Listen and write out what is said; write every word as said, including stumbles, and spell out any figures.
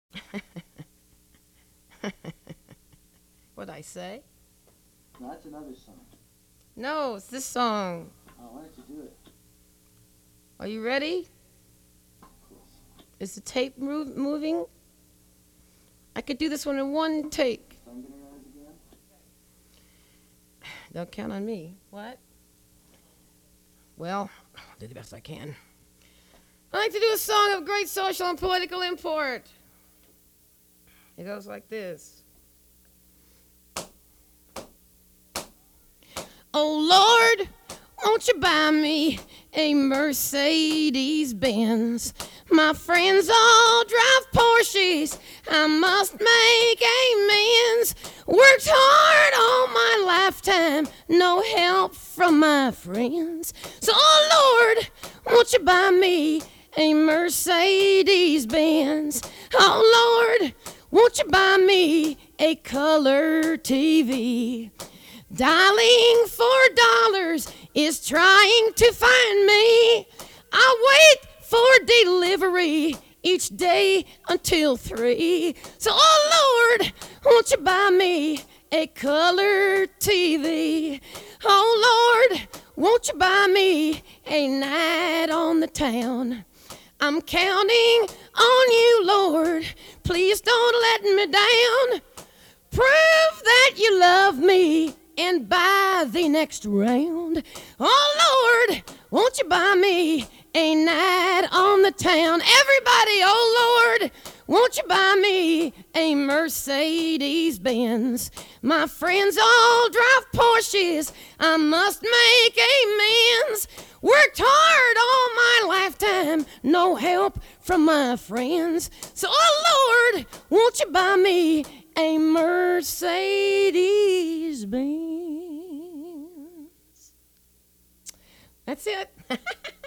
What'd I say? No, that's another song. No, it's this song. Oh, why don't you do it? Are you ready? Of course. Is the tape move, moving? I could do this one in one take. So I'm gonna rise again. Don't count on me. What? Well, I'll do the best I can. I like to do a song of great social and political import. It goes like this. Oh Lord, won't you buy me a Mercedes Benz? My friends all drive Porsches. I must make amends. Worked hard all my lifetime, no help from my friends. So, oh Lord, won't you buy me a Mercedes Benz? Oh Lord, won't you buy me a color T V? Dialing for dollars is trying to find me. I wait for delivery each day until three. So, oh Lord, won't you buy me a color T V? Oh Lord, won't you buy me a night on the town? I'm counting on you, Lord. Please don't let me down. Prove that you love me and buy the next round. Oh Lord, won't you buy me a night on the town? Everybody, oh Lord, won't you buy me a Mercedes Benz? My friends all drive Porsches. I must make amends. Worked hard all my lifetime, no help from my friends. So, oh Lord, won't you buy me a Mercedes Benz? That's it.